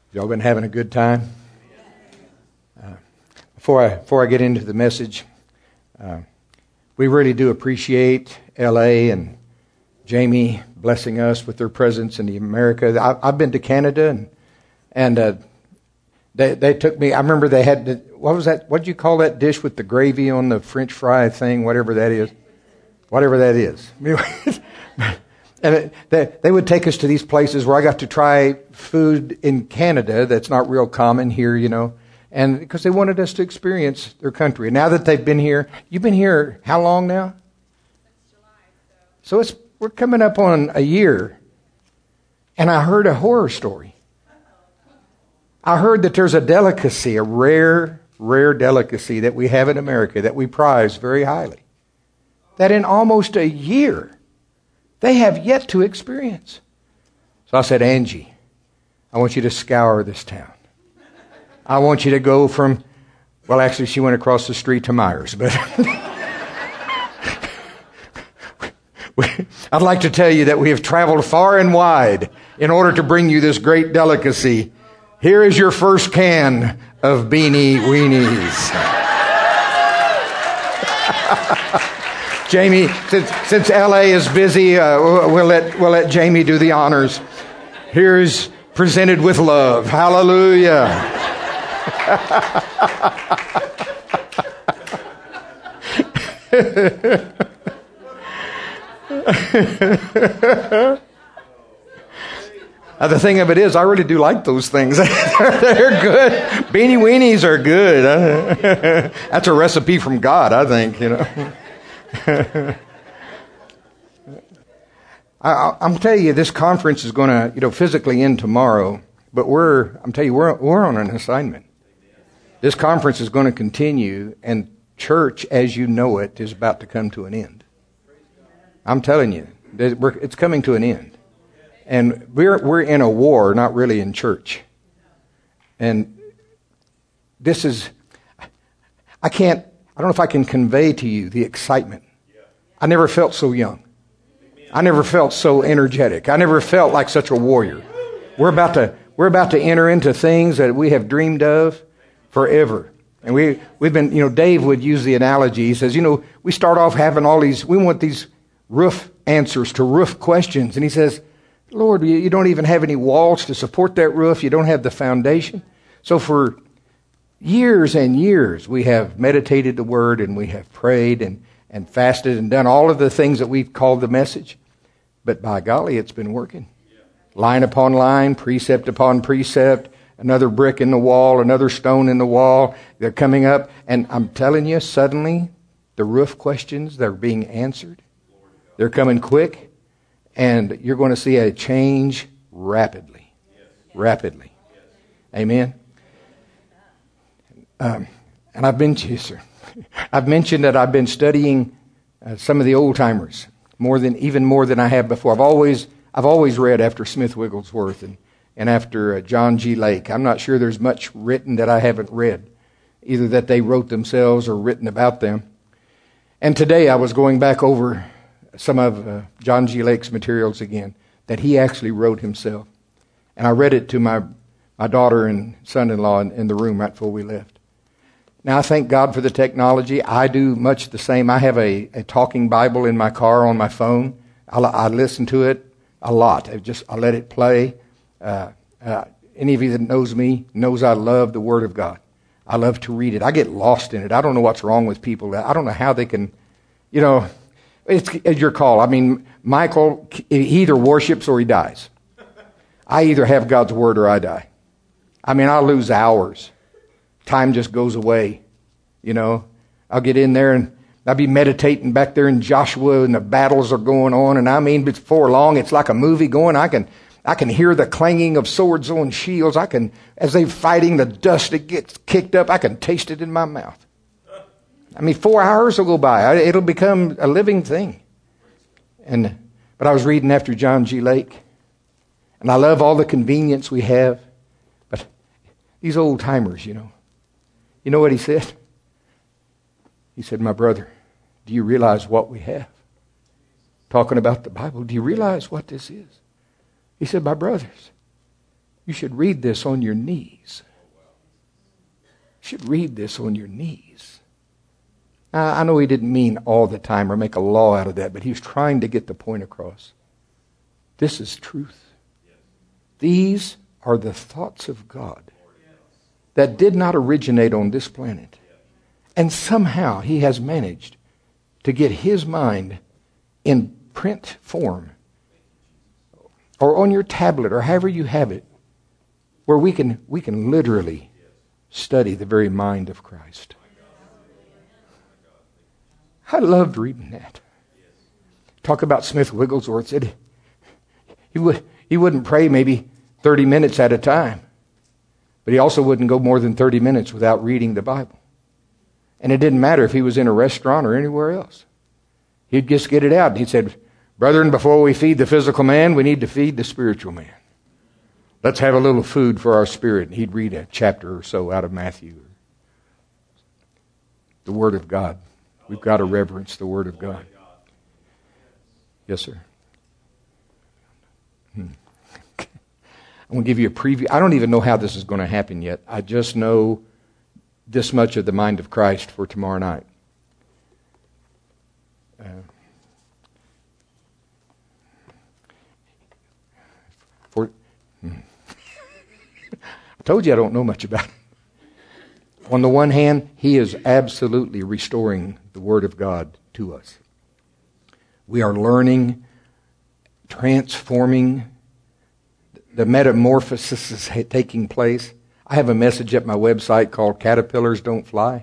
Y'all been having a good time? Before I get into the message, we really do appreciate L.A. and Jamie blessing us with their presence in the America. I've been to Canada, and they took me. I remember they had what was that? What did you call that dish with the gravy on the French fry thing? Whatever that is. And they would take us to these places where I got to try food in Canada that's not real common here, and because they wanted us to experience their country. And now that they've been here, you've been here how long now? Since July. So we're coming up on a year, and I heard a horror story. I heard that there's a delicacy, a rare delicacy that we have in America that we prize very highly, that in almost a year they have yet to experience. So I said, Angie, I want you to scour this town. I want you to go from, well, actually, she went across the street to Myers, but I'd like to tell you that we have traveled far and wide in order to bring you this great delicacy. Here is your first can of Beanie Weenies. Jamie, since L.A. is busy, we'll let Jamie do the honors. Here's presented with love. Hallelujah. The thing of it is, I really do like those things. They're good. Beanie Weenies are good. That's a recipe from God, I think, I'm telling you, this conference is going to, physically end tomorrow, but we're on an assignment. This conference is going to continue, and church, as you know it, is about to come to an end. I'm telling you, it's coming to an end, and we're in a war, not really in church. And this is, I don't know if I can convey to you the excitement. I never felt so young. I never felt so energetic. I never felt like such a warrior. We're about to enter into things that we have dreamed of forever. And we've been, Dave would use the analogy. He says, we start off having we want these roof answers to roof questions. And he says, Lord, you don't even have any walls to support that roof. You don't have the foundation. So for years and years, we have meditated the word, and we have prayed and fasted and done all of the things that we've called the message. But by golly, it's been working. Line upon line, precept upon precept, another brick in the wall, another stone in the wall. They're coming up. And I'm telling you, suddenly, the roof questions, they're being answered. They're coming quick. And you're going to see a change rapidly. Rapidly. Amen. And I've mentioned that I've been studying some of the old timers even more than I have before. I've always read after Smith Wigglesworth and after John G. Lake. I'm not sure there's much written that I haven't read, either that they wrote themselves or written about them. And today I was going back over some of John G. Lake's materials again that he actually wrote himself, and I read it to my daughter and son-in-law in the room right before we left. Now, I thank God for the technology. I do much the same. I have a talking Bible in my car on my phone. I listen to it a lot. I let it play. Any of you that knows me knows I love the Word of God. I love to read it. I get lost in it. I don't know what's wrong with people. I don't know how they can, it's your call. I mean, Michael, he either worships or he dies. I either have God's Word or I die. I mean, I lose hours. Time just goes away, I'll get in there and I'll be meditating back there in Joshua, and the battles are going on. And I mean, before long, it's like a movie going. I can hear the clanging of swords on shields. As they're fighting, the dust that gets kicked up, I can taste it in my mouth. I mean, 4 hours will go by. It'll become a living thing. But I was reading after John G. Lake, and I love all the convenience we have. But these old timers, You know what he said? He said, my brother, do you realize what we have? Talking about the Bible, do you realize what this is? He said, my brothers, You should read this on your knees. You should read this on your knees. Now, I know he didn't mean all the time or make a law out of that, but he was trying to get the point across. This is truth. These are the thoughts of God that did not originate on this planet. And somehow he has managed to get his mind in print form or on your tablet or however you have it, where we can literally study the very mind of Christ. I loved reading that. Talk about Smith Wigglesworth. Said he wouldn't pray maybe 30 minutes at a time, but he also wouldn't go more than 30 minutes without reading the Bible. And it didn't matter if he was in a restaurant or anywhere else. He'd just get it out. He said, "Brethren, before we feed the physical man, we need to feed the spiritual man. Let's have a little food for our spirit." And he'd read a chapter or so out of Matthew. The Word of God. We've got to reverence the Word of God. Yes, sir. I'm going to give you a preview. I don't even know how this is going to happen yet. I just know this much of the mind of Christ for tomorrow night. I told you I don't know much about it. On the one hand, he is absolutely restoring the Word of God to us. We are learning, transforming. The metamorphosis is taking place. I have a message at my website called Caterpillars Don't Fly.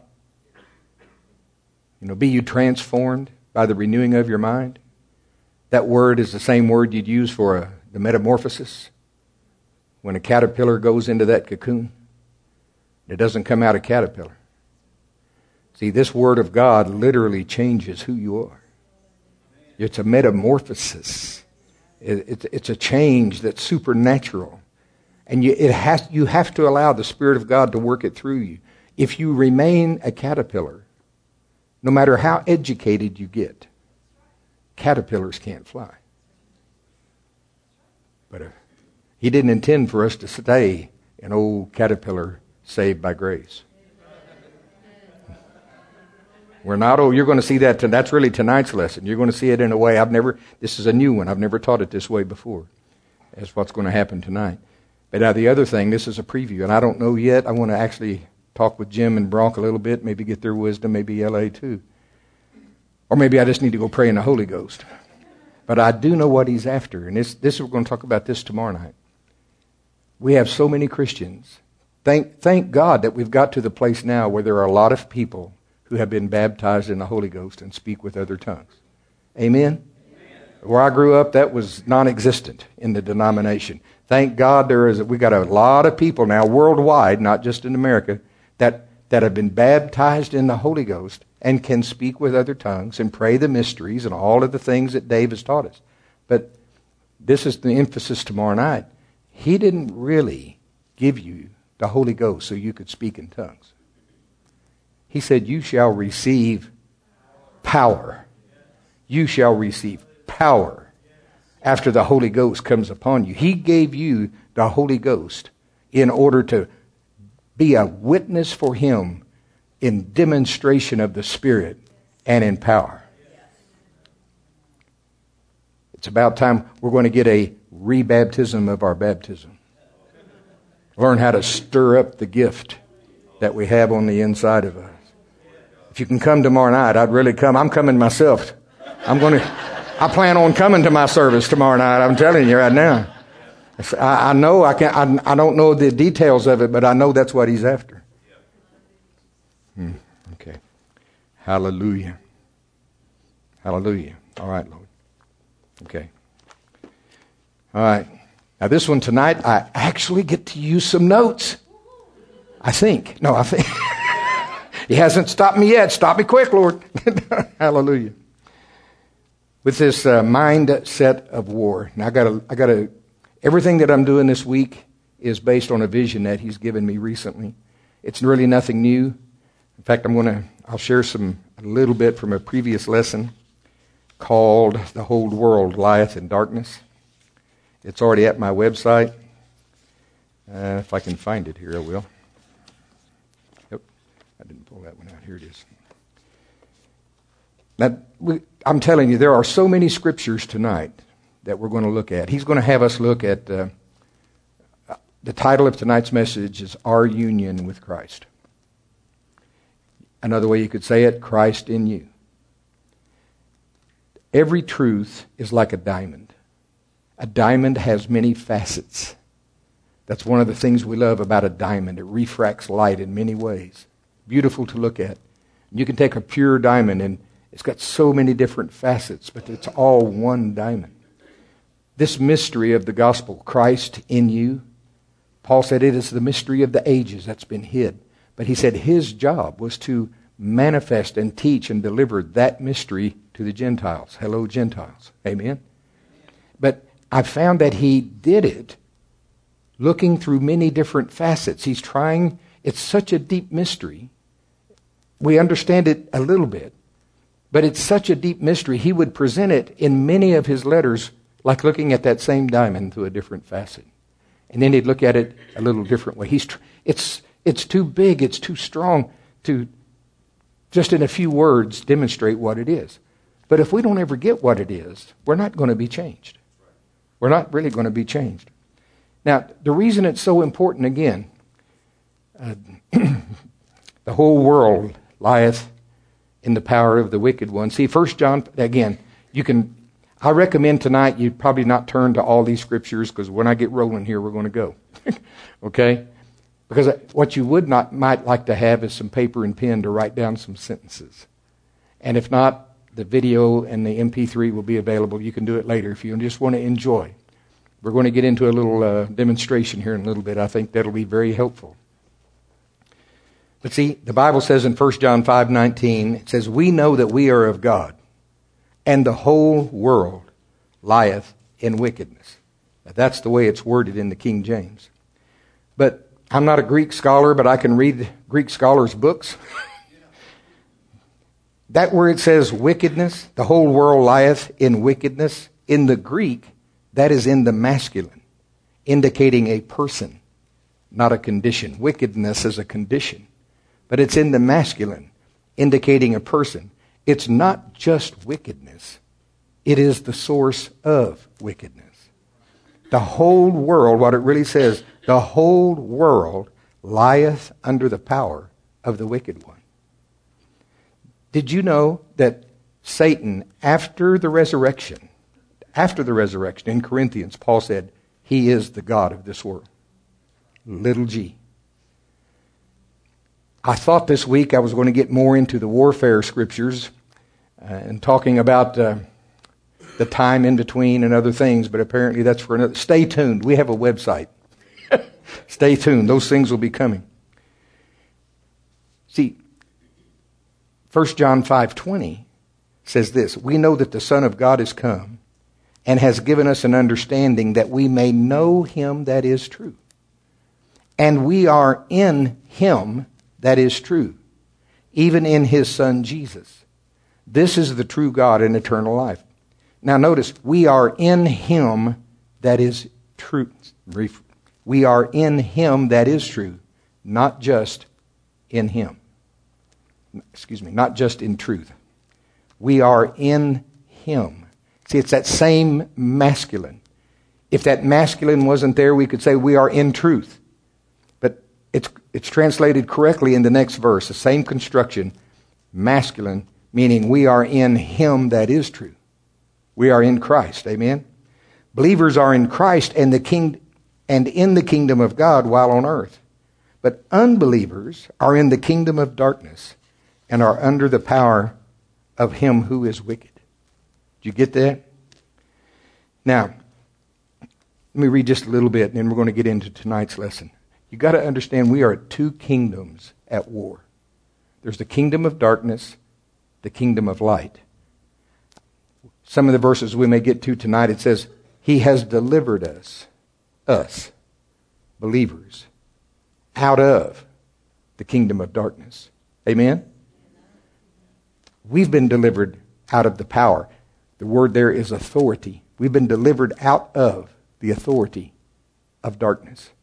Be you transformed by the renewing of your mind. That word is the same word you'd use for the metamorphosis. When a caterpillar goes into that cocoon, it doesn't come out a caterpillar. See, this Word of God literally changes who you are. It's a metamorphosis. It's a change that's supernatural. And you have to allow the Spirit of God to work it through you. If you remain a caterpillar, no matter how educated you get, caterpillars can't fly. But he didn't intend for us to stay an old caterpillar saved by grace. We're not, you're going to see that. That's really tonight's lesson. You're going to see it in a way this is a new one. I've never taught it this way before. That's what's going to happen tonight. But now the other thing, this is a preview, and I don't know yet. I want to actually talk with Jim and Bronk a little bit, maybe get their wisdom, maybe L.A. too. Or maybe I just need to go pray in the Holy Ghost. But I do know what he's after, and we're going to talk about this tomorrow night. We have so many Christians. Thank God that we've got to the place now where there are a lot of people who have been baptized in the Holy Ghost and speak with other tongues. Amen? Where I grew up, that was non-existent in the denomination. Thank God we got a lot of people now worldwide, not just in America, that have been baptized in the Holy Ghost and can speak with other tongues and pray the mysteries and all of the things that Dave has taught us. But this is the emphasis tomorrow night. He didn't really give you the Holy Ghost so you could speak in tongues. He said, "You shall receive power." You shall receive power after the Holy Ghost comes upon you. He gave you the Holy Ghost in order to be a witness for Him in demonstration of the Spirit and in power. It's about time we're going to get a rebaptism of our baptism. Learn how to stir up the gift that we have on the inside of us. If you can come tomorrow night, I'd really come. I'm coming myself. I plan on coming to my service tomorrow night. I'm telling you right now. I know I don't know the details of it, but I know that's what he's after. Okay. Hallelujah. Hallelujah. All right, Lord. Okay. All right. Now this one tonight, I actually get to use some notes. I think. He hasn't stopped me yet. Stop me quick, Lord. Hallelujah. With this mindset of war. Now I gotta. Everything that I'm doing this week is based on a vision that He's given me recently. It's really nothing new. In fact, I'll share a little bit from a previous lesson called "The Whole World Lieth in Darkness." It's already at my website. If I can find it here, I will. Yep, I didn't pull that one out. Here it is. Now, I'm telling you, there are so many scriptures tonight that we're going to look at. He's going to have us look at, the title of tonight's message is Our Union with Christ. Another way you could say it, Christ in you. Every truth is like a diamond. A diamond has many facets. That's one of the things we love about a diamond. It refracts light in many ways. Beautiful to look at. You can take a pure diamond and it's got so many different facets, but it's all one diamond. This mystery of the gospel, Christ in you, Paul said it is the mystery of the ages that's been hid. But he said his job was to manifest and teach and deliver that mystery to the Gentiles. Hello, Gentiles. Amen? But I found that he did it looking through many different facets. He's trying, it's such a deep mystery. We understand it a little bit, but it's such a deep mystery. He would present it in many of his letters like looking at that same diamond through a different facet. And then he'd look at it a little different way. It's too big, it's too strong to just in a few words demonstrate what it is. But if we don't ever get what it is, we're not going to be changed. We're not really going to be changed. Now, the reason it's so important, again, the whole world lieth in the power of the wicked one. See, 1 John, again, I recommend tonight you probably not turn to all these scriptures because when I get rolling here, we're going to go. Okay? Because what you might like to have is some paper and pen to write down some sentences. And if not, the video and the MP3 will be available. You can do it later if you just want to enjoy. We're going to get into a little demonstration here in a little bit. I think that'll be very helpful. But see, the Bible says in 1 John 5:19, it says, we know that we are of God, and the whole world lieth in wickedness. Now, that's the way it's worded in the King James. But I'm not a Greek scholar, but I can read Greek scholars' books. That where it says wickedness, the whole world lieth in wickedness, in the Greek, that is in the masculine, indicating a person, not a condition. Wickedness is a condition, but it's in the masculine, indicating a person. It's not just wickedness. It is the source of wickedness. The whole world, what it really says, the whole world lieth under the power of the wicked one. Did you know that Satan, after the resurrection, in Corinthians, Paul said, he is the god of this world. Little g. I thought this week I was going to get more into the warfare scriptures and talking about the time in between and other things, but apparently that's for another. Stay tuned. We have a website. Stay tuned. Those things will be coming. See, 1 John 5:20 says this, we know that the Son of God is come and has given us an understanding that we may know him that is true. And we are in him that is true, even in his Son Jesus. This is the true God and eternal life. Now notice, we are in him that is true. We are in him that is true, not just in him. Not just in truth. We are in him. See, it's that same masculine. If that masculine wasn't there, we could say we are in truth. But it's translated correctly in the next verse, the same construction, masculine, meaning we are in him that is true. We are in Christ. Amen? Believers are in Christ and in the kingdom of God while on earth. But unbelievers are in the kingdom of darkness and are under the power of him who is wicked. Did you get that? Now, let me read just a little bit, and then we're going to get into tonight's lesson. You've got to understand we are two kingdoms at war. There's the kingdom of darkness, the kingdom of light. Some of the verses we may get to tonight, it says, he has delivered us, believers, out of the kingdom of darkness. Amen? We've been delivered out of the power. The word there is authority. We've been delivered out of the authority of darkness.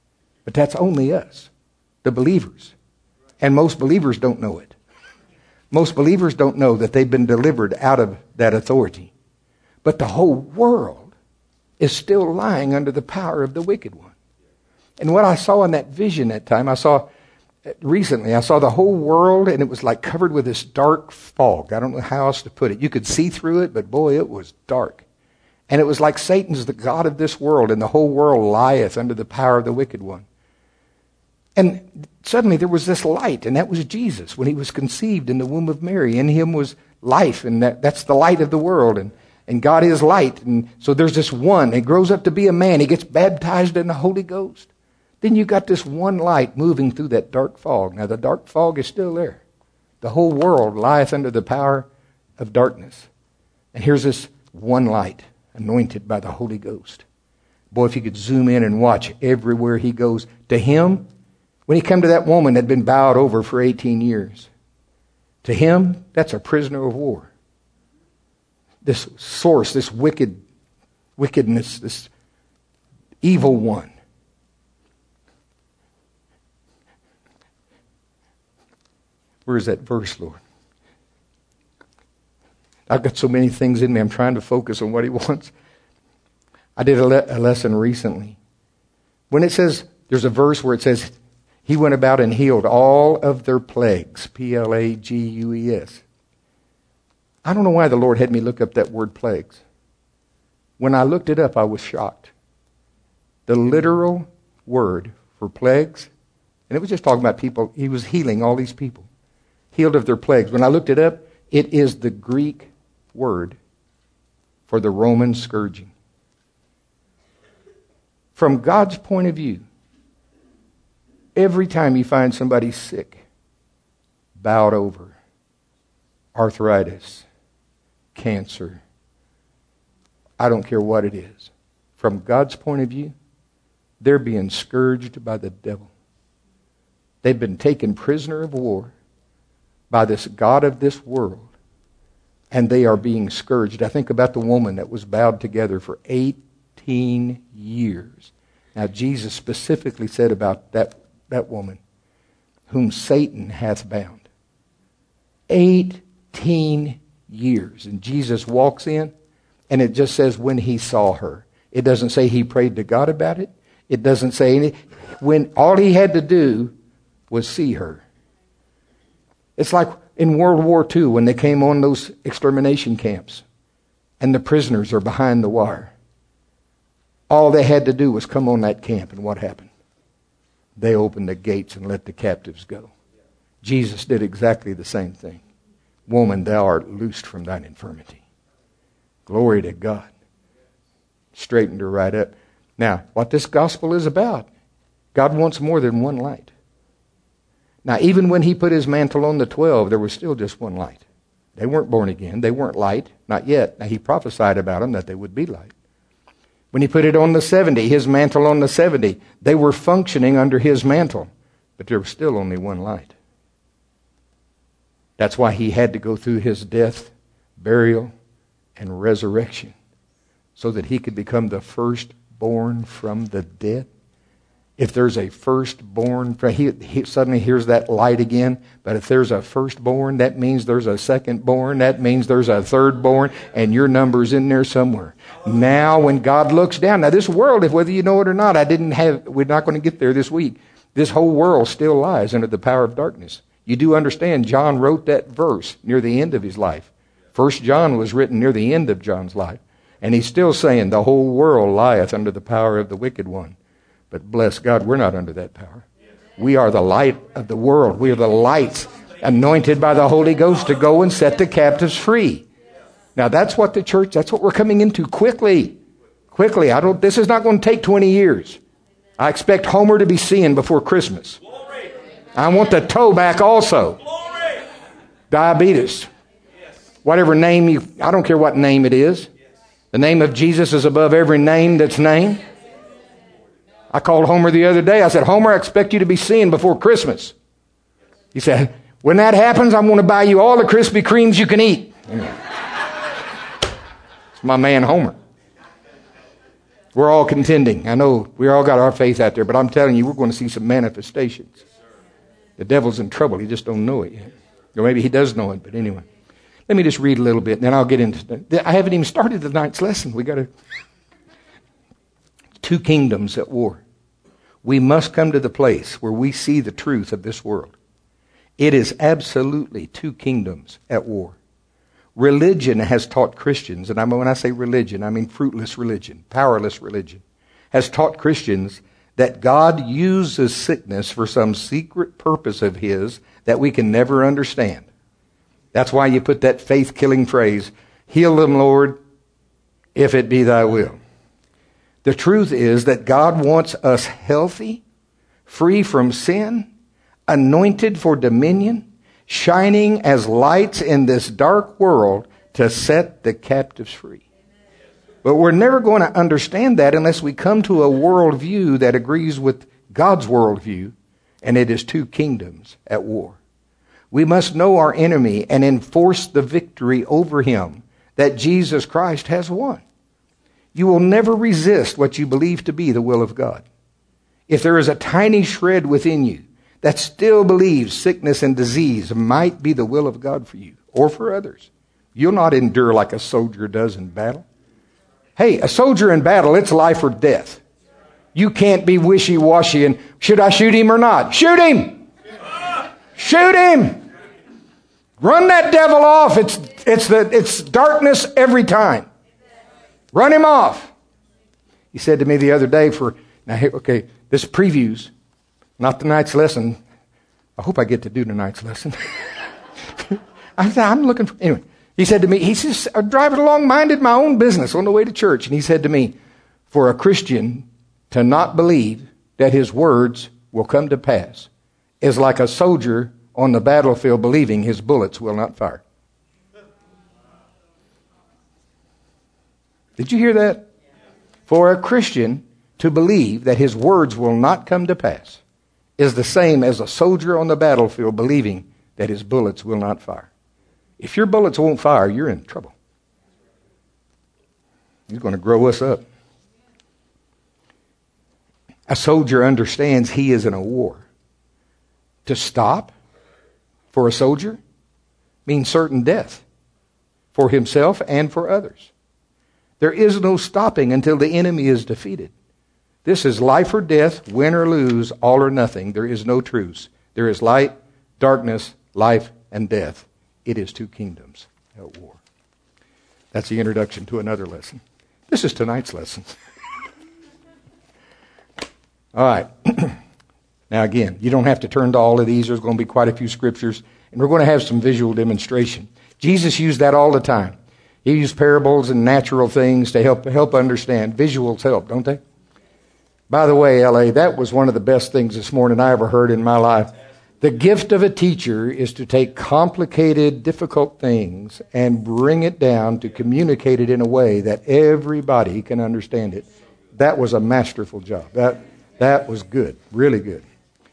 But that's only us, the believers. And most believers don't know it. Most believers don't know that they've been delivered out of that authority. But the whole world is still lying under the power of the wicked one. And what I saw in that vision that time, I saw the whole world, and it was like covered with this dark fog. I don't know how else to put it. You could see through it, but boy, it was dark. And it was like Satan's the god of this world, and the whole world lieth under the power of the wicked one. And suddenly there was this light, and that was Jesus when he was conceived in the womb of Mary. In him was life, and that's the light of the world, and God is light. And so there's this one. He grows up to be a man. He gets baptized in the Holy Ghost. Then you got this one light moving through that dark fog. Now the dark fog is still there. The whole world lieth under the power of darkness. And here's this one light, anointed by the Holy Ghost. Boy, if you could zoom in and watch everywhere he goes. To him, when he come to that woman that had been bowed over for 18 years, to him, that's a prisoner of war. This source, this wickedness, this evil one. Where's that verse, Lord? I've got so many things in me. I'm trying to focus on what he wants. I did a lesson recently. When it says, there's a verse where it says, he went about and healed all of their plagues. Plagues. I don't know why the Lord had me look up that word plagues. When I looked it up, I was shocked. The literal word for plagues, and it was just talking about people, he was healing all these people. Healed of their plagues. When I looked it up, it is the Greek word for the Roman scourging. From God's point of view, every time you find somebody sick, bowed over, arthritis, cancer, I don't care what it is. From God's point of view, they're being scourged by the devil. They've been taken prisoner of war by this god of this world, and they are being scourged. I think about the woman that was bowed together for 18 years. Now, Jesus specifically said about that woman, whom Satan hath bound. 18 years. And Jesus walks in, and it just says when he saw her. It doesn't say he prayed to God about it. It doesn't say anything. When all he had to do was see her. It's like in World War II when they came on those extermination camps and the prisoners are behind the wire. All they had to do was come on that camp, and what happened? They opened the gates and let the captives go. Jesus did exactly the same thing. Woman, thou art loosed from thine infirmity. Glory to God. Straightened her right up. Now, what this gospel is about, God wants more than one light. Now, even when he put his mantle on the 12, there was still just one light. They weren't born again. They weren't light. Not yet. Now, he prophesied about them that they would be light. When he put it on the 70, his mantle on the 70, they were functioning under his mantle. But there was still only one light. That's why he had to go through his death, burial, and resurrection, so that he could become the firstborn from the dead. If there's a firstborn, he suddenly hears that light again. But if there's a firstborn, that means there's a secondborn. That means there's a thirdborn, and your number's in there somewhere. Now, when God looks down, now this world, if whether you know it or not, we're not going to get there this week. This whole world still lies under the power of darkness. You do understand, John wrote that verse near the end of his life. 1 John was written near the end of John's life, and he's still saying the whole world lieth under the power of the wicked one. But bless God, we're not under that power. We are the light of the world. We are the lights anointed by the Holy Ghost to go and set the captives free. Now that's what the church, that's what we're coming into quickly. Quickly. This is not going to take 20 years. I expect Homer to be seeing before Christmas. I want the toe back also. Diabetes. Whatever name I don't care what name it is. The name of Jesus is above every name that's named. I called Homer the other day. I said, Homer, I expect you to be seeing before Christmas. He said, when that happens, I'm going to buy you all the Krispy Kremes you can eat. It's my man Homer. We're all contending. I know we all got our faith out there, but I'm telling you, we're going to see some manifestations. The devil's in trouble. He just don't know it yet. Or maybe he does know it, but anyway. Let me just read a little bit, and then I'll get into... I haven't even started tonight's lesson. We got to... Two kingdoms at war. We must come to the place where we see the truth of this world. It is absolutely two kingdoms at war. Religion has taught Christians, and when I say religion, I mean fruitless religion, powerless religion, has taught Christians that God uses sickness for some secret purpose of His that we can never understand. That's why you put that faith-killing phrase, heal them, Lord, if it be thy will. The truth is that God wants us healthy, free from sin, anointed for dominion, shining as lights in this dark world to set the captives free. But we're never going to understand that unless we come to a worldview that agrees with God's worldview, and it is two kingdoms at war. We must know our enemy and enforce the victory over him that Jesus Christ has won. You will never resist what you believe to be the will of God. If there is a tiny shred within you that still believes sickness and disease might be the will of God for you or for others, you'll not endure like a soldier does in battle. Hey, a soldier in battle, it's life or death. You can't be wishy-washy and, should I shoot him or not? Shoot him! Shoot him! Run that devil off. It's darkness every time. Run him off. He said to me the other day this previews, not tonight's lesson. I hope I get to do tonight's lesson. I'm looking for, anyway. He said to me, he says, I'm driving along, minded my own business on the way to church. And he said to me, for a Christian to not believe that his words will come to pass is like a soldier on the battlefield believing his bullets will not fire. Did you hear that? For a Christian to believe that his words will not come to pass is the same as a soldier on the battlefield believing that his bullets will not fire. If your bullets won't fire, you're in trouble. He's going to grow us up. A soldier understands he is in a war. To stop for a soldier means certain death for himself and for others. There is no stopping until the enemy is defeated. This is life or death, win or lose, all or nothing. There is no truce. There is light, darkness, life, and death. It is two kingdoms at war. That's the introduction to another lesson. This is tonight's lesson. All right. Now again, you don't have to turn to all of these. There's going to be quite a few scriptures, and we're going to have some visual demonstration. Jesus used that all the time. He used parables and natural things to help understand. Visuals help, don't they? By the way, L.A., that was one of the best things this morning I ever heard in my life. The gift of a teacher is to take complicated, difficult things and bring it down to communicate it in a way that everybody can understand it. That was a masterful job. That was good, really good.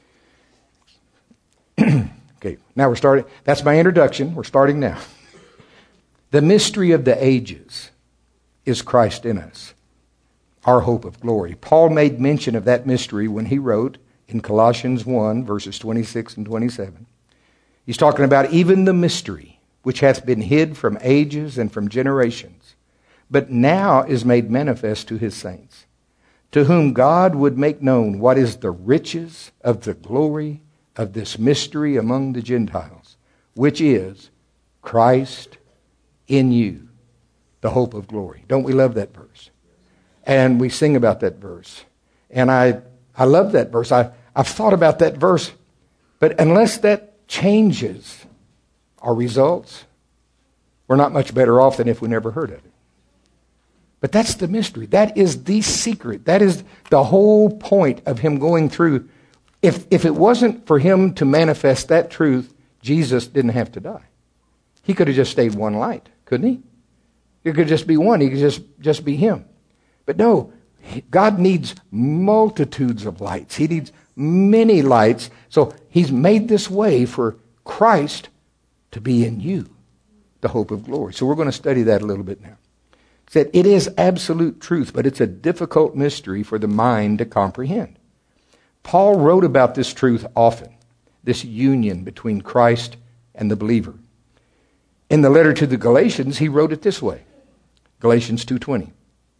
Okay, now we're starting. That's my introduction. We're starting now. The mystery of the ages is Christ in us, our hope of glory. Paul made mention of that mystery when he wrote in Colossians 1, verses 26 and 27. He's talking about even the mystery which hath been hid from ages and from generations, but now is made manifest to his saints, to whom God would make known what is the riches of the glory of this mystery among the Gentiles, which is Christ in you, the hope of glory. Don't we love that verse? And we sing about that verse. And I love that verse. I've thought about that verse. But unless that changes our results, we're not much better off than if we never heard of it. But that's the mystery. That is the secret. That is the whole point of him going through. If it wasn't for him to manifest that truth, Jesus didn't have to die. He could have just stayed one light, couldn't he? It could just be one. He could just be him. But no, God needs multitudes of lights. He needs many lights. So he's made this way for Christ to be in you, the hope of glory. So we're going to study that a little bit now. Said it is absolute truth, but it's a difficult mystery for the mind to comprehend. Paul wrote about this truth often, this union between Christ and the believer. In the letter to the Galatians, he wrote it this way. Galatians 2:20.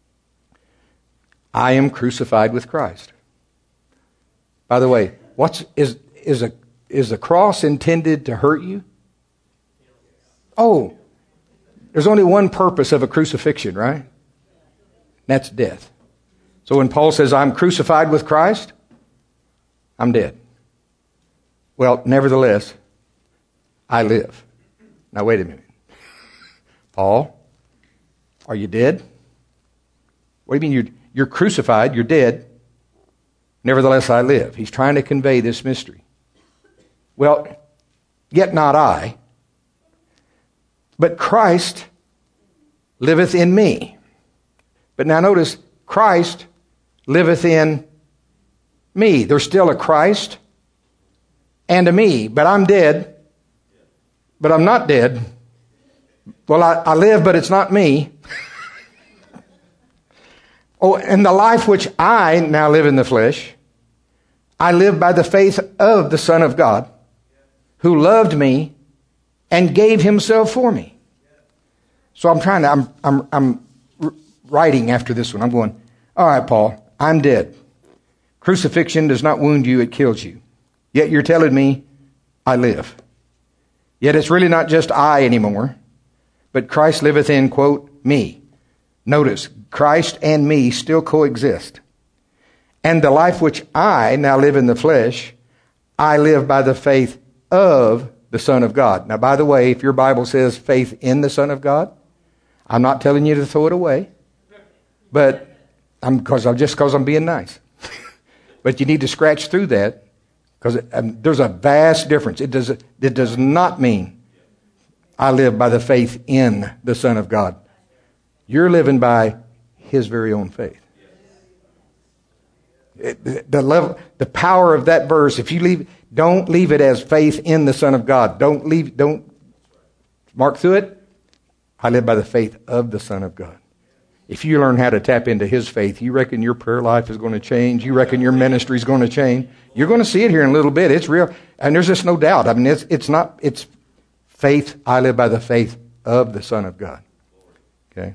I am crucified with Christ. By the way, is a cross intended to hurt you? Oh, there's only one purpose of a crucifixion, right? That's death. So when Paul says, I'm crucified with Christ, I'm dead. Well, nevertheless, I live. Now, wait a minute. Paul, are you dead? What do you mean you're crucified, you're dead? Nevertheless, I live. He's trying to convey this mystery. Well, yet not I, but Christ liveth in me. But now notice, Christ liveth in me. There's still a Christ and a me, but I'm dead, but I'm not dead. Well, I live, but it's not me. Oh, and the life which I now live in the flesh, I live by the faith of the Son of God, who loved me and gave himself for me. So I'm writing after this one. I'm going, all right, Paul, I'm dead. Crucifixion does not wound you, it kills you. Yet you're telling me I live. Yet it's really not just I anymore, but Christ liveth in, quote, me. Notice, Christ and me still coexist. And the life which I now live in the flesh, I live by the faith of the Son of God. Now, by the way, if your Bible says faith in the Son of God, I'm not telling you to throw it away, but because I'm being nice. But you need to scratch through that, because there's a vast difference. It does not mean I live by the faith in the Son of God. You're living by his very own faith. The power of that verse, if you don't leave it as faith in the Son of God. Don't mark through it. I live by the faith of the Son of God. If you learn how to tap into his faith, you reckon your prayer life is going to change. You reckon your ministry is going to change. You're going to see it here in a little bit. It's real. And there's just no doubt. I mean, it's faith. I live by the faith of the Son of God. Okay.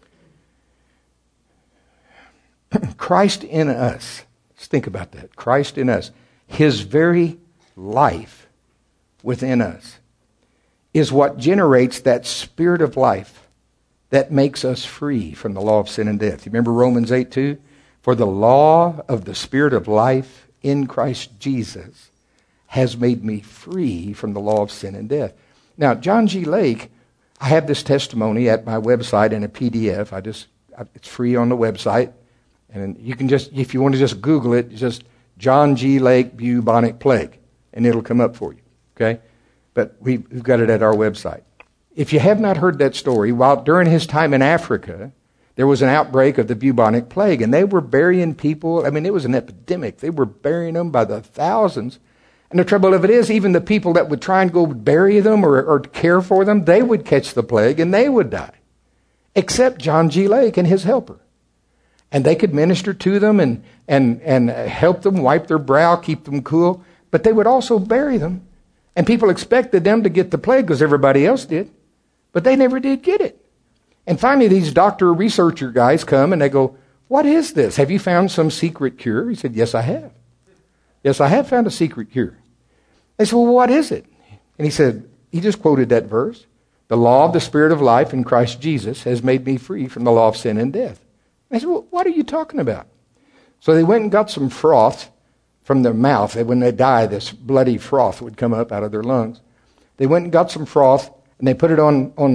Christ in us. Let's think about that. Christ in us. His very life within us is what generates that spirit of life that makes us free from the law of sin and death. You remember Romans 8:2? For the law of the Spirit of life in Christ Jesus has made me free from the law of sin and death. Now, John G. Lake, I have this testimony at my website in a PDF. It's free on the website. And you can just, if you want to just Google it, just John G. Lake bubonic plague, and it'll come up for you. Okay? But we've got it at our website. If you have not heard that story, during his time in Africa, there was an outbreak of the bubonic plague, and they were burying people. I mean, it was an epidemic. They were burying them by the thousands. And the trouble of it is, even the people that would try and go bury them or care for them, they would catch the plague and they would die. Except John G. Lake and his helper. And they could minister to them and help them, wipe their brow, keep them cool. But they would also bury them. And people expected them to get the plague because everybody else did. But they never did get it. And finally, these doctor researcher guys come and they go, what is this? Have you found some secret cure? He said, yes, I have. Yes, I have found a secret cure. They said, well, what is it? And he said, he just quoted that verse. The law of the Spirit of life in Christ Jesus has made me free from the law of sin and death. I said, well, what are you talking about? So they went and got some froth from their mouth. When they die, this bloody froth would come up out of their lungs. They went and got some froth, and they put it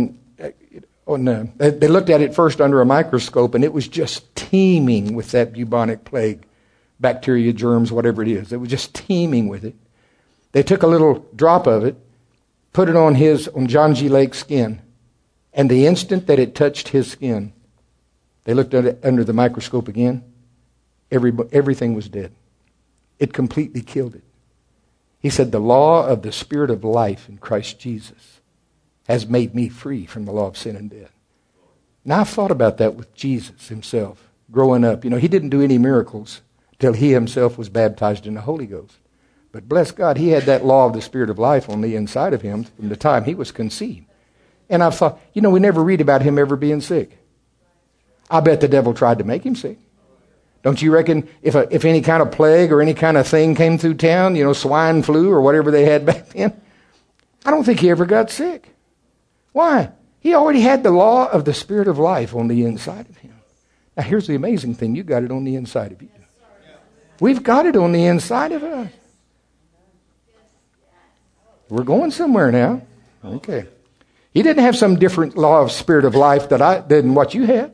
they looked at it first under a microscope, and it was just teeming with that bubonic plague, bacteria, germs, whatever it is. It was just teeming with it. They took a little drop of it, put it on John G. Lake's skin, and the instant that it touched his skin, they looked at it under the microscope again. Everything was dead. It completely killed it. He said, the law of the Spirit of life in Christ Jesus has made me free from the law of sin and death. Now, I've thought about that with Jesus himself growing up. You know, he didn't do any miracles till he himself was baptized in the Holy Ghost. But bless God, he had that law of the Spirit of life on the inside of him from the time he was conceived. And I've thought, you know, we never read about him ever being sick. I bet the devil tried to make him sick. Don't you reckon if any kind of plague or any kind of thing came through town, you know, swine flu or whatever they had back then, I don't think he ever got sick. Why? He already had the law of the Spirit of life on the inside of him. Now, here's the amazing thing. You got it on the inside of you. We've got it on the inside of us. We're going somewhere now. Okay. He didn't have some different law of Spirit of life than what you had.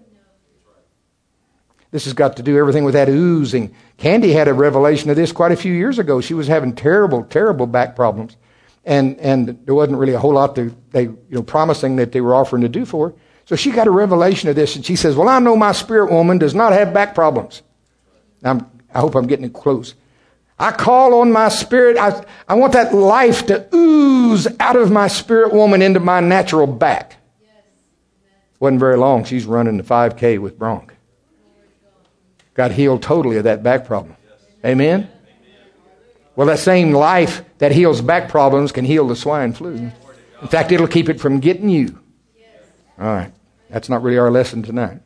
This has got to do everything with that oozing. Candy had a revelation of this quite a few years ago. She was having terrible, terrible back problems. And there wasn't really a whole lot promising that they were offering to do for her. So she got a revelation of this, and she says, well, I know my spirit woman does not have back problems. Now, I hope I'm getting it close. I call on my spirit. I want that life to ooze out of my spirit woman into my natural back. Wasn't very long. She's running the 5K with Bronk. Got healed totally of that back problem. Amen? Well, that same life that heals back problems can heal the swine flu. In fact, it'll keep it from getting you. All right. That's not really our lesson tonight.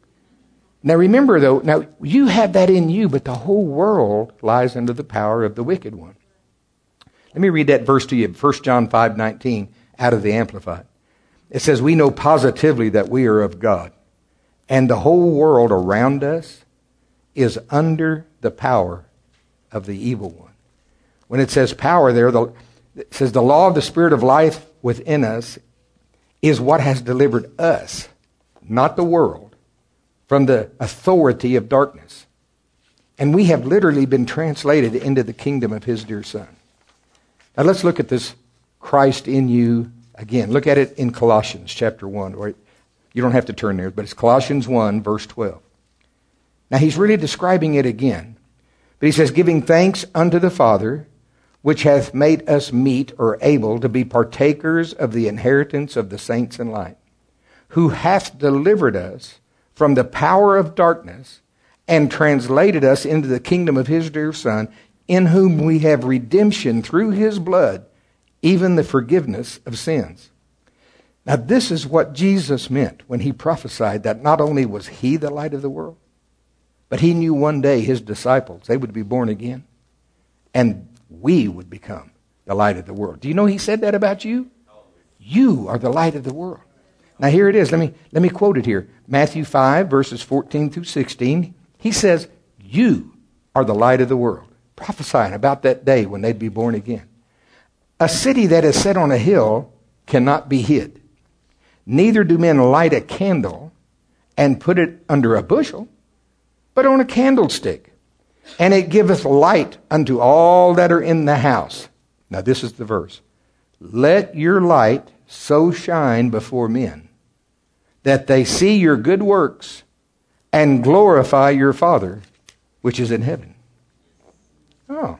Now remember, though, now you have that in you, but the whole world lies under the power of the wicked one. Let me read that verse to you, 1 John 5:19, out of the Amplified. It says, we know positively that we are of God, and the whole world around us is under the power of the evil one. When it says power there, it says the law of the Spirit of life within us is what has delivered us, not the world, from the authority of darkness. And we have literally been translated into the kingdom of his dear Son. Now let's look at this Christ in you again. Look at it in Colossians chapter 1. Or you don't have to turn there, but it's Colossians 1, verse 12. Now he's really describing it again. But he says, giving thanks unto the Father, which hath made us meet or able to be partakers of the inheritance of the saints in light, who hath delivered us from the power of darkness and translated us into the kingdom of his dear Son, in whom we have redemption through his blood, even the forgiveness of sins. Now this is what Jesus meant when he prophesied that not only was he the light of the world, but he knew one day his disciples, they would be born again, and we would become the light of the world. Do you know he said that about you? You are the light of the world. Now here it is. Let me quote it here. Matthew 5, verses 14 through 16. He says, you are the light of the world. Prophesying about that day when they'd be born again. A city that is set on a hill cannot be hid. Neither do men light a candle and put it under a bushel, but on a candlestick. And it giveth light unto all that are in the house. Now this is the verse. Let your light so shine before men, that they see your good works and glorify your Father, which is in heaven. Oh.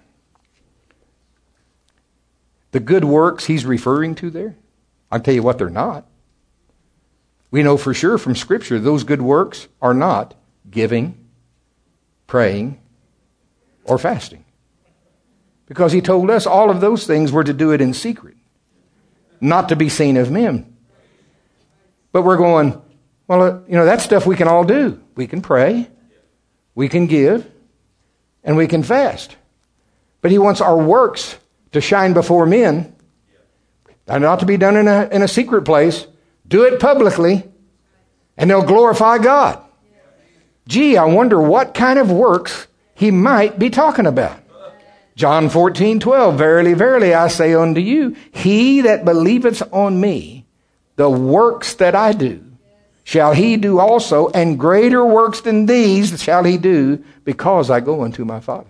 The good works he's referring to there, I'll tell you what they're not. We know for sure from Scripture those good works are not giving, praying, or fasting. Because he told us all of those things were to do it in secret, not to be seen of men. But we're going, well, that stuff we can all do. We can pray, we can give, and we can fast. But he wants our works to shine before men, and not to be done in a secret place. Do it publicly, and they'll glorify God. Gee, I wonder what kind of works he might be talking about. John 14:12, verily, verily, I say unto you, he that believeth on me, the works that I do, shall he do also, and greater works than these shall he do, because I go unto my Father.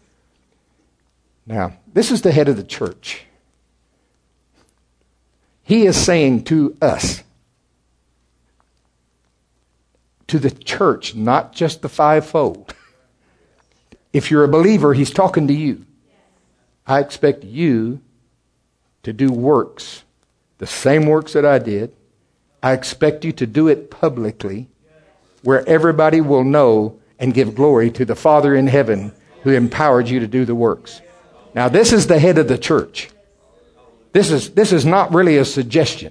Now, this is the head of the church. He is saying to us, to the church, not just the fivefold. If you're a believer, he's talking to you. I expect you to do works, the same works that I did. I expect you to do it publicly where everybody will know and give glory to the Father in heaven who empowered you to do the works. Now, this is the head of the church. This is not really a suggestion.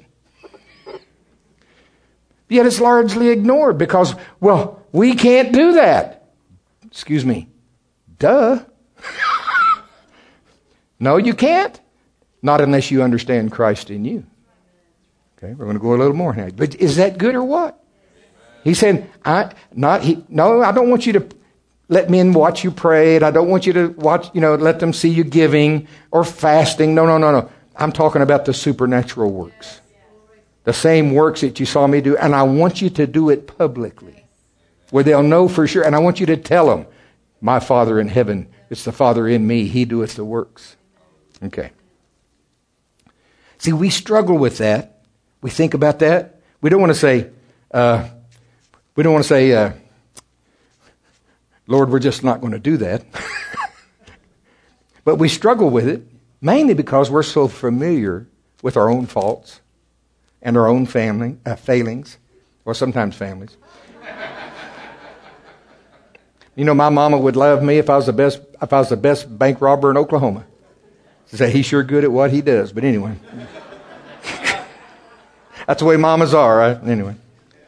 Yet it's largely ignored because, well, we can't do that. Excuse me. Duh. No, you can't. Not unless you understand Christ in you. Okay, we're going to go a little more now. But is that good or what? He said, I don't want you to let men watch you pray, and I don't want you to watch, let them see you giving or fasting. No. I'm talking about the supernatural works. The same works that you saw me do, and I want you to do it publicly, where they'll know for sure. And I want you to tell them, my Father in heaven, it's the Father in me, He doeth the works. Okay. See, we struggle with that. We think about that. We don't want to say, Lord, we're just not going to do that. But we struggle with it, mainly because we're so familiar with our own faults and our own failings, or sometimes families. My mama would love me if I was the best bank robber in Oklahoma. She'd say, he's sure good at what he does. But anyway. That's the way mamas are, right? Anyway.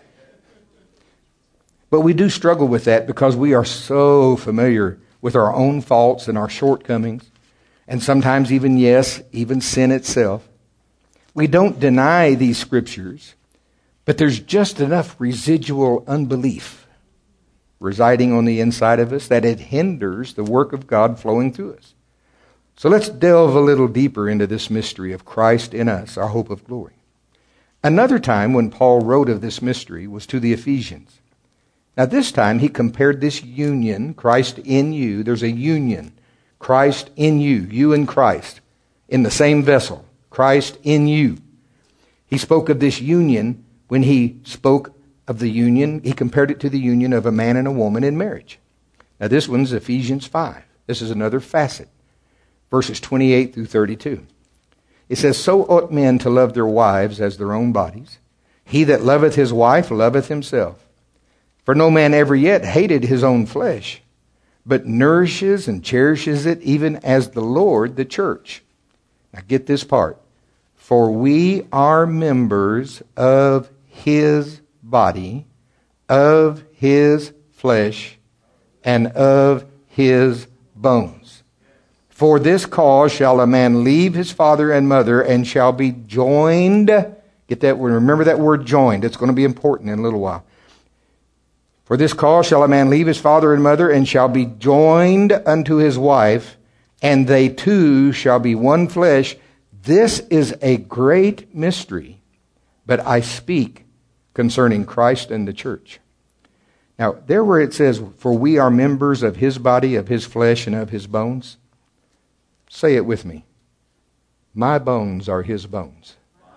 But we do struggle with that because we are so familiar with our own faults and our shortcomings. And sometimes even sin itself. We don't deny these scriptures, but there's just enough residual unbelief residing on the inside of us that it hinders the work of God flowing through us. So let's delve a little deeper into this mystery of Christ in us, our hope of glory. Another time when Paul wrote of this mystery was to the Ephesians. Now this time he compared this union, Christ in you, there's a union, Christ in you, you and Christ, in the same vessel, Christ in you. He spoke of this union when he spoke of the union, he compared it to the union of a man and a woman in marriage. Now this one's Ephesians 5. This is another facet. Verses 28 through 32. It says, so ought men to love their wives as their own bodies. He that loveth his wife loveth himself. For no man ever yet hated his own flesh, but nourishes and cherishes it, even as the Lord the church. Now get this part. For we are members of his body, of his flesh, and of his bones. For this cause shall a man leave his father and mother, and shall be joined. Get that word. Remember that word joined. It's going to be important in a little while. For this cause shall a man leave his father and mother, and shall be joined unto his wife, and they two shall be one flesh. This is a great mystery, but I speak concerning Christ and the church. Now, there where it says, for we are members of his body, of his flesh, and of his bones, say it with me. My bones are his bones.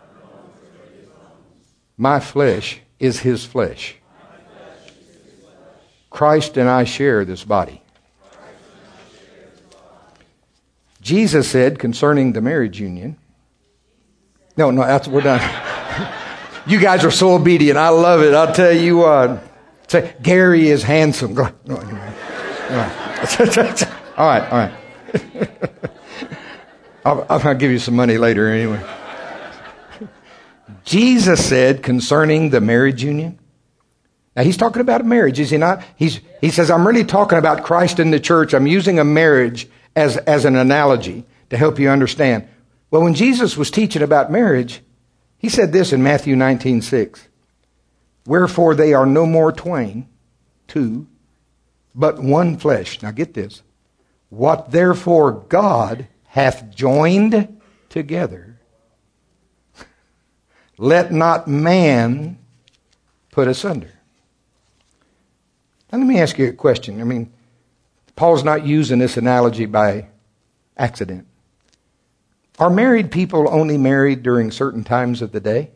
My flesh is his flesh. Christ and I share this body. Jesus said concerning the marriage union. No, we're done. You guys are so obedient. I love it. I'll tell you what. Say, Gary is handsome. Go ahead. No, all right. I'll give you some money later anyway. Jesus said concerning the marriage union. Now he's talking about a marriage, is he not? He says, I'm really talking about Christ in the church. I'm using a marriage as an analogy to help you understand. Well, when Jesus was teaching about marriage, he said this in Matthew 19:6. Wherefore they are no more two, but one flesh. Now get this. What therefore God hath joined together, let not man put asunder. Now let me ask you a question. Paul's not using this analogy by accident. Are married people only married during certain times of the day?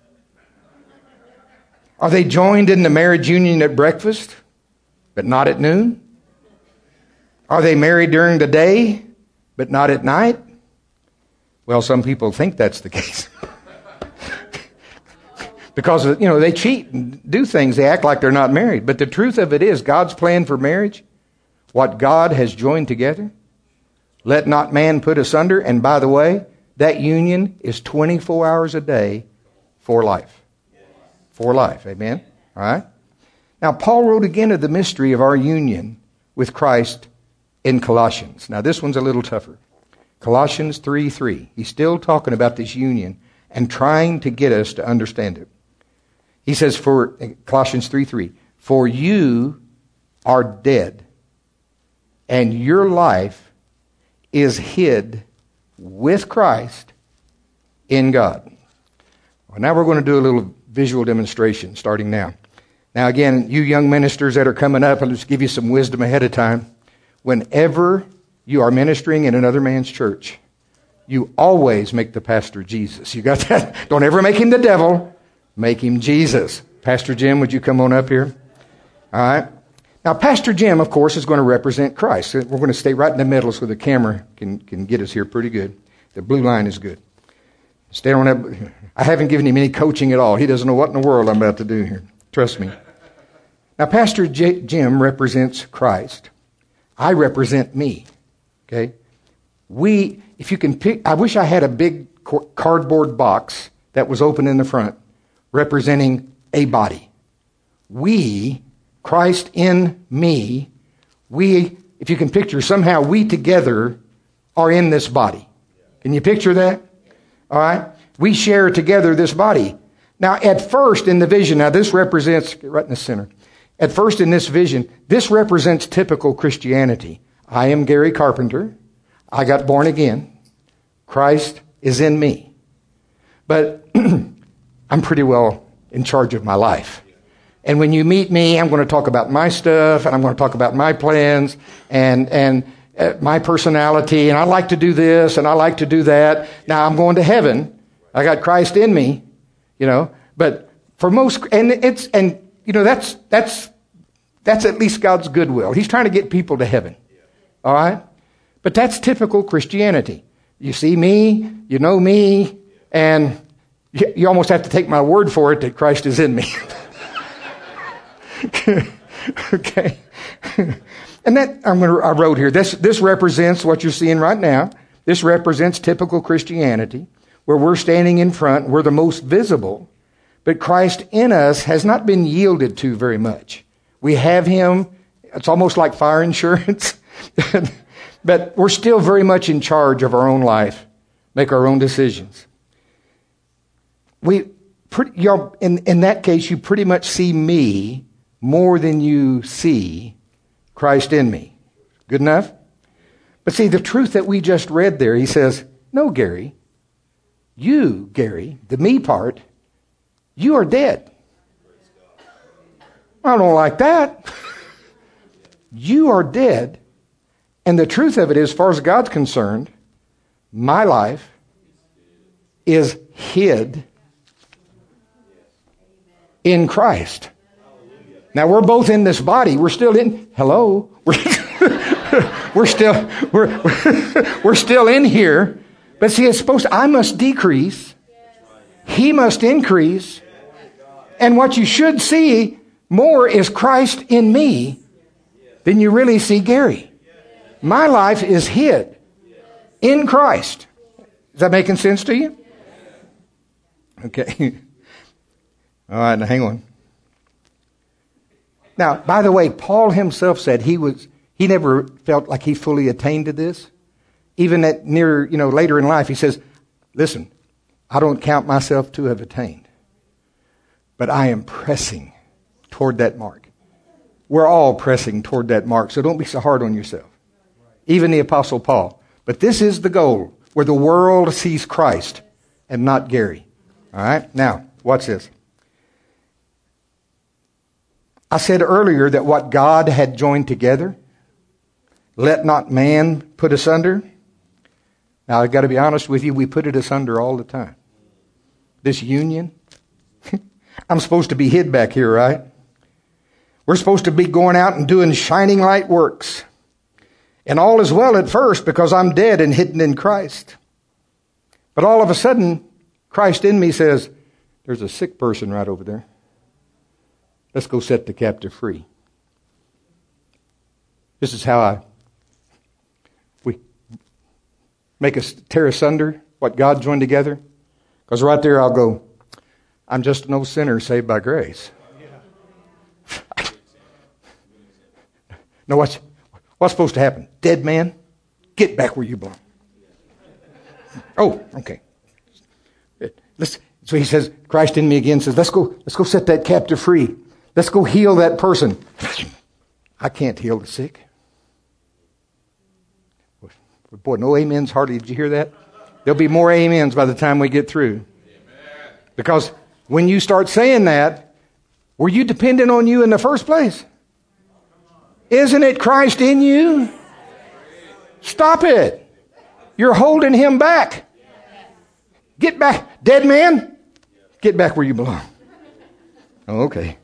Are they joined in the marriage union at breakfast, but not at noon? Are they married during the day, but not at night? Well, some people think that's the case. Because, they cheat and do things. They act like they're not married. But the truth of it is, God's plan for marriage, what God has joined together, let not man put asunder. And by the way, that union is 24 hours a day for life. For life. Amen? All right? Now, Paul wrote again of the mystery of our union with Christ in Colossians. Now, this one's a little tougher. Colossians 3:3. He's still talking about this union and trying to get us to understand it. He says, Colossians 3:3, for you are dead, and your life is hid with Christ in God. Well, now we're going to do a little visual demonstration starting now. Now again, you young ministers that are coming up, I'll just give you some wisdom ahead of time. Whenever you are ministering in another man's church, you always make the pastor Jesus. You got that? Don't ever make him the devil. Make him Jesus. Pastor Jim, would you come on up here? All right. Now, Pastor Jim, of course, is going to represent Christ. We're going to stay right in the middle so the camera can get us here pretty good. The blue line is good. Stay on that. I haven't given him any coaching at all. He doesn't know what in the world I'm about to do here. Trust me. Now, Pastor Jim represents Christ. I represent me. Okay? If you can pick, I wish I had a big cardboard box that was open in the front representing a body. We, Christ in me, if you can picture, somehow we together are in this body. Can you picture that? All right? We share together this body. Now, at first in the vision, now this represents, right in the center. At first in this vision, this represents typical Christianity. I am Gary Carpenter. I got born again. Christ is in me. But I'm pretty well in charge of my life. And when you meet me, I'm going to talk about my stuff, and I'm going to talk about my plans and my personality, and I like to do this, and I like to do that. Now I'm going to heaven. I got Christ in me, But for most, that's at least God's goodwill. He's trying to get people to heaven. All right? But that's typical Christianity. You see me, you know me, and you almost have to take my word for it that Christ is in me. Okay. And that I wrote here, this represents what you're seeing right now. This represents typical Christianity, where we're standing in front, we're the most visible, but Christ in us has not been yielded to very much. We have him, it's almost like fire insurance, but we're still very much in charge of our own life, make our own decisions. In that case, you pretty much see me more than you see Christ in me. Good enough? But see, the truth that we just read there, he says, no, Gary, the me part, you are dead. I don't like that. You are dead. And the truth of it is, as far as God's concerned, my life is hid in Christ. Now we're both in this body. We're still in. Hello. We're still in here. But see, it's supposed to, I must decrease. He must increase. And what you should see more is Christ in me than you really see Gary. My life is hid in Christ. Is that making sense to you? Okay. All right, now hang on. Now, by the way, Paul himself said he never felt like he fully attained to this. Even later in life, he says, listen, I don't count myself to have attained, but I am pressing toward that mark. We're all pressing toward that mark, so don't be so hard on yourself. Even the Apostle Paul. But this is the goal, where the world sees Christ and not Gary. All right? Now, watch this. I said earlier that what God had joined together, let not man put asunder. Now, I've got to be honest with you, we put it asunder all the time. This union, I'm supposed to be hid back here, right? We're supposed to be going out and doing shining light works. And all is well at first because I'm dead and hidden in Christ. But all of a sudden, Christ in me says, There's a sick person right over there. Let's go set the captive free. This is how we make us tear asunder what God joined together. Because right there I'll go, I'm just an old sinner saved by grace. No, what's supposed to happen? Dead man, get back where you belong. Oh, okay. So he says, Christ in me again says, let's go set that captive free. Let's go heal that person. I can't heal the sick. Boy, no amens hardly. Did you hear that? There'll be more amens by the time we get through. Because when you start saying that, were you dependent on you in the first place? Isn't it Christ in you? Stop it. You're holding him back. Get back. Dead man, get back where you belong. Oh, okay.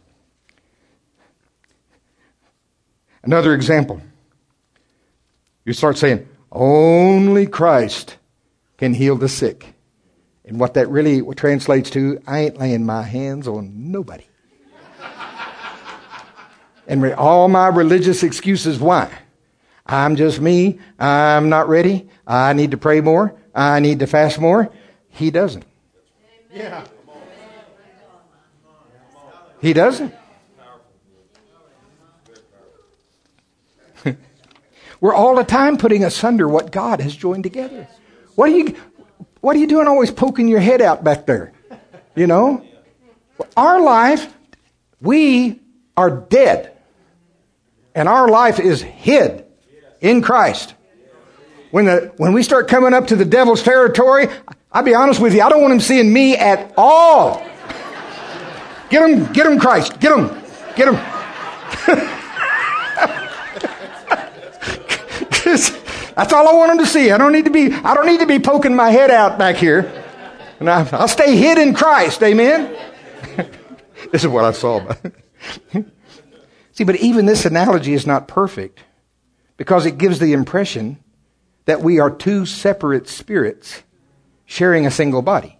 Another example. You start saying, only Christ can heal the sick. And what that really translates to, I ain't laying my hands on nobody. And all my religious excuses, why? I'm just me. I'm not ready. I need to pray more. I need to fast more. He doesn't. Yeah. He doesn't. We're all the time putting asunder what God has joined together. What are you doing always poking your head out back there? You know? Our life, we are dead. And our life is hid in Christ. When we start coming up to the devil's territory, I'll be honest with you, I don't want him seeing me at all. Get him, Christ. Get him. That's all I want him to see. I don't need to be poking my head out back here. And I'll stay hid in Christ. Amen. This is what I saw. See, but even this analogy is not perfect because it gives the impression that we are two separate spirits sharing a single body.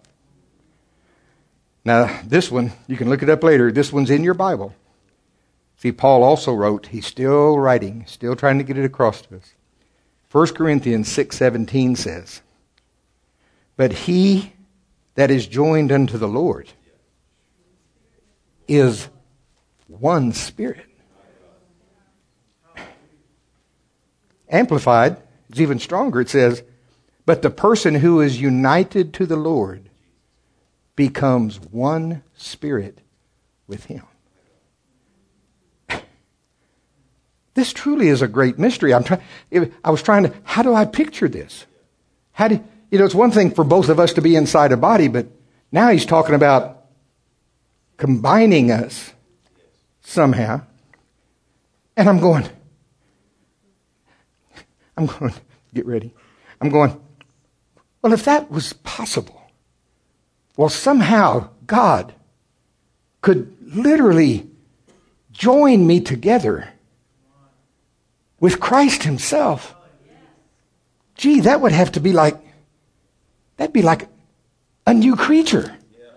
Now, this one, you can look it up later. This one's in your Bible. See, Paul also wrote, he's still writing, still trying to get it across to us. 1 Corinthians 6:17 says, but he that is joined unto the Lord is one spirit. Amplified, it's even stronger. It says, but the person who is united to the Lord becomes one spirit with him. This truly is a great mystery. I was trying to, how do I picture this? It's one thing for both of us to be inside a body, but now he's talking about combining us somehow. And I'm going, get ready. I'm going, well, if that was possible, well, somehow God could literally join me together with Christ himself. Gee, that would have to be that'd be like a new creature.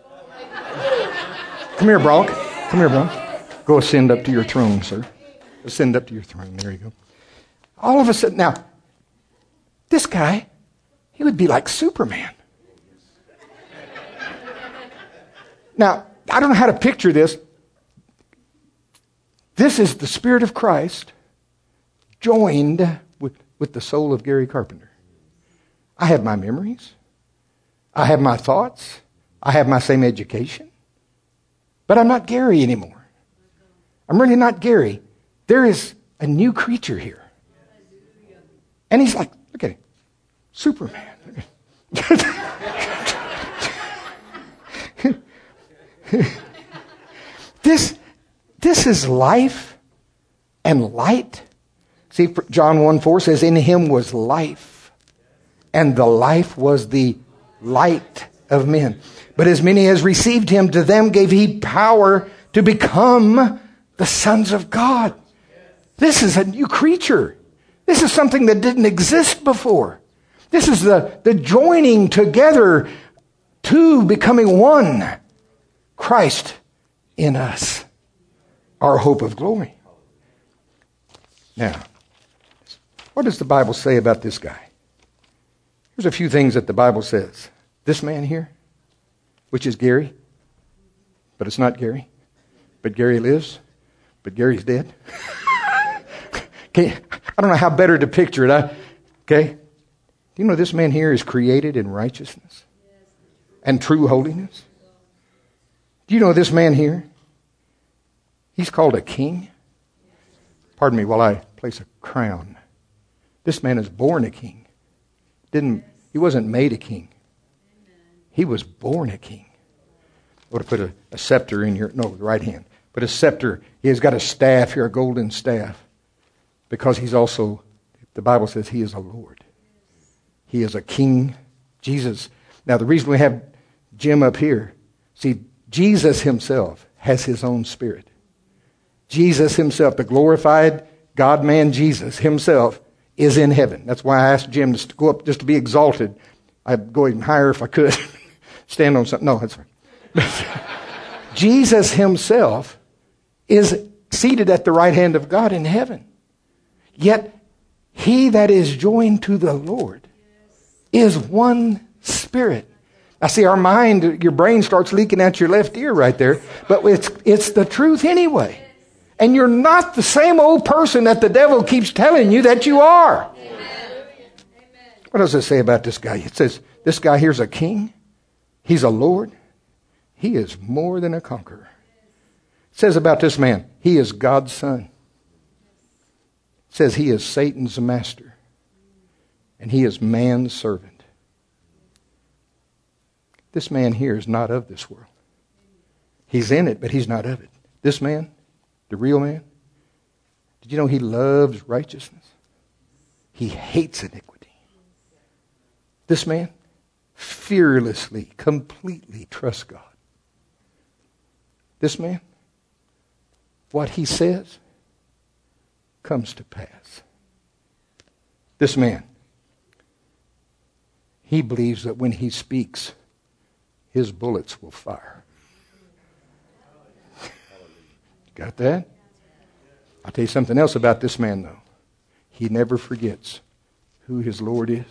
Come here, Bronk. Go ascend up to your throne, sir. Ascend up to your throne. There you go. All of a sudden, now, this guy, he would be like Superman. Now, I don't know how to picture this. This is the Spirit of Christ joined with the soul of Gary Carpenter. I have my memories. I have my thoughts. I have my same education. But I'm not Gary anymore. I'm really not Gary. There is a new creature here. And he's like, look at him. Superman. This is life and light. See, John 1:4 says, in him was life, and the life was the light of men. But as many as received him, to them gave he power to become the sons of God. This is a new creature. This is something that didn't exist before. This is the joining together, two becoming one. Christ in us, our hope of glory. Now, what does the Bible say about this guy? Here's a few things that the Bible says. This man here, which is Gary, but it's not Gary. But Gary lives, but Gary's dead. Okay, I don't know how better to picture it. Okay? Do you know this man here is created in righteousness and true holiness? Do you know this man here? He's called a king. Pardon me while I place a crown. This man is born a king. He wasn't made a king. He was born a king. I would have put a scepter in your, no, the right hand. Put a scepter. He has got a staff here, a golden staff. Because he's also, the Bible says he is a Lord. He is a king. Jesus. Now the reason we have Jim up here, see, Jesus himself has his own spirit. Jesus himself, the glorified God-man Jesus himself, is in heaven. That's why I asked Jim to go up just to be exalted. I'd go even higher if I could. Stand on something. No, that's fine. Jesus himself is seated at the right hand of God in heaven. Yet he that is joined to the Lord is one spirit. I see our mind, your brain starts leaking out your left ear right there, but it's the truth anyway. And you're not the same old person that the devil keeps telling you that you are. Amen. What does it say about this guy? It says, this guy here's a king. He's a Lord. He is more than a conqueror. It says about this man, he is God's son. It says he is Satan's master. And he is man's servant. This man here is not of this world. He's in it, but he's not of it. This man, the real man, did you know he loves righteousness? He hates iniquity. This man fearlessly, completely trusts God. This man, what he says comes to pass. This man, he believes that when he speaks, his bullets will fire. Got that? I'll tell you something else about this man, though. He never forgets who his Lord is.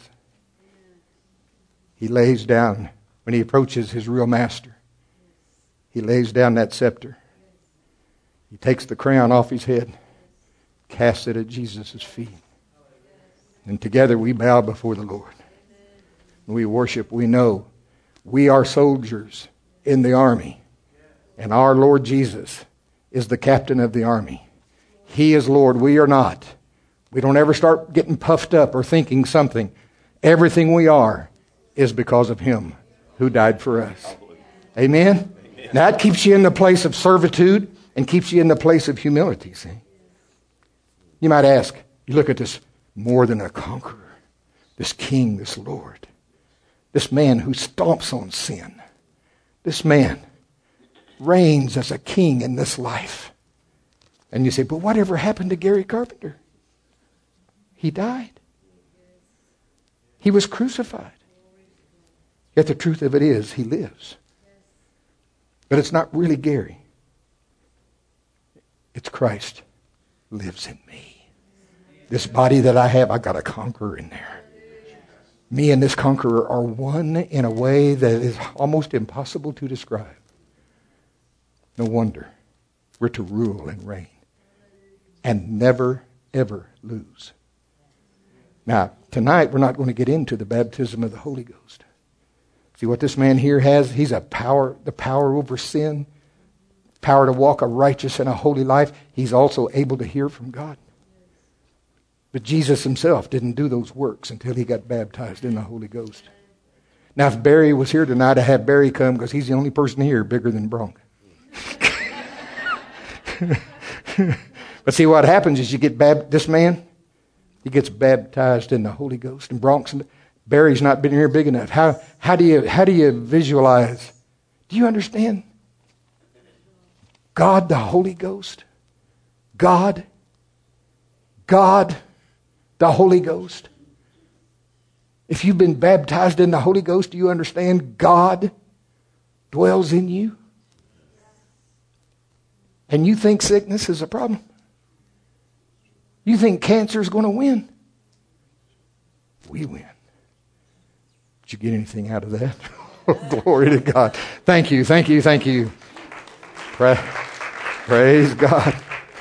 He lays down, when he approaches his real master, he lays down that scepter. He takes the crown off his head, casts it at Jesus' feet. And together we bow before the Lord. We worship. We know we are soldiers in the army. And our Lord Jesus is the captain of the army. He is Lord. We are not. We don't ever start getting puffed up or thinking something. Everything we are is because of Him who died for us. Amen? Now that keeps you in the place of servitude and keeps you in the place of humility, see? You might ask, you look at this more than a conqueror, this king, this Lord, this man who stomps on sin. This man reigns as a king in this life. And you say, but whatever happened to Gary Carpenter? He died. He was crucified. Yet the truth of it is, he lives. But it's not really Gary. It's Christ lives in me. This body that I have, I got a conqueror in there. Me and this conqueror are one in a way that is almost impossible to describe. No wonder we're to rule and reign and never, ever lose. Now, tonight we're not going to get into the baptism of the Holy Ghost. See what this man here has? He's the power over sin, power to walk a righteous and a holy life. He's also able to hear from God. But Jesus himself didn't do those works until he got baptized in the Holy Ghost. Now, if Barry was here tonight, I'd have Barry come because he's the only person here bigger than Bronk. But see, what happens is you get this man, he gets baptized in the Holy Ghost. And Barry's not been here big enough. How do you visualize? Do you understand? God, the Holy Ghost. God, the Holy Ghost. If you've been baptized in the Holy Ghost, do you understand God dwells in you? And you think sickness is a problem? You think cancer is going to win? We win. Did you get anything out of that? Glory to God. Thank you, thank you, thank you. Praise God.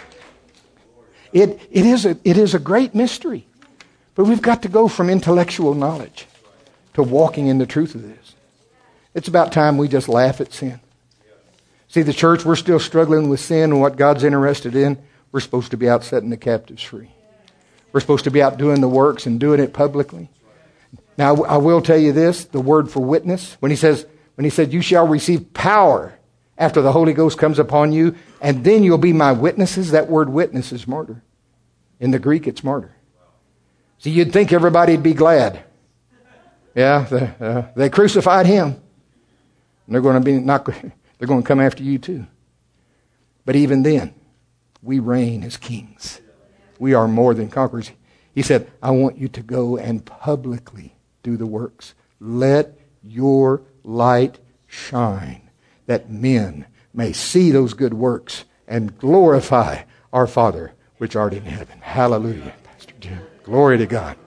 It is a great mystery. But we've got to go from intellectual knowledge to walking in the truth of this. It's about time we just laugh at sin. See, the church, we're still struggling with sin and what God's interested in. We're supposed to be out setting the captives free. We're supposed to be out doing the works and doing it publicly. Now, I will tell you this, the word for witness, when he said, you shall receive power after the Holy Ghost comes upon you, and then you'll be my witnesses. That word witness is martyr. In the Greek, it's martyr. See, you'd think everybody'd be glad. Yeah, they crucified him. And they're going to come after you too. But even then, we reign as kings. We are more than conquerors. He said, I want you to go and publicly do the works. Let your light shine, that men may see those good works and glorify our Father which art in heaven. Hallelujah, Pastor Jim. Glory to God.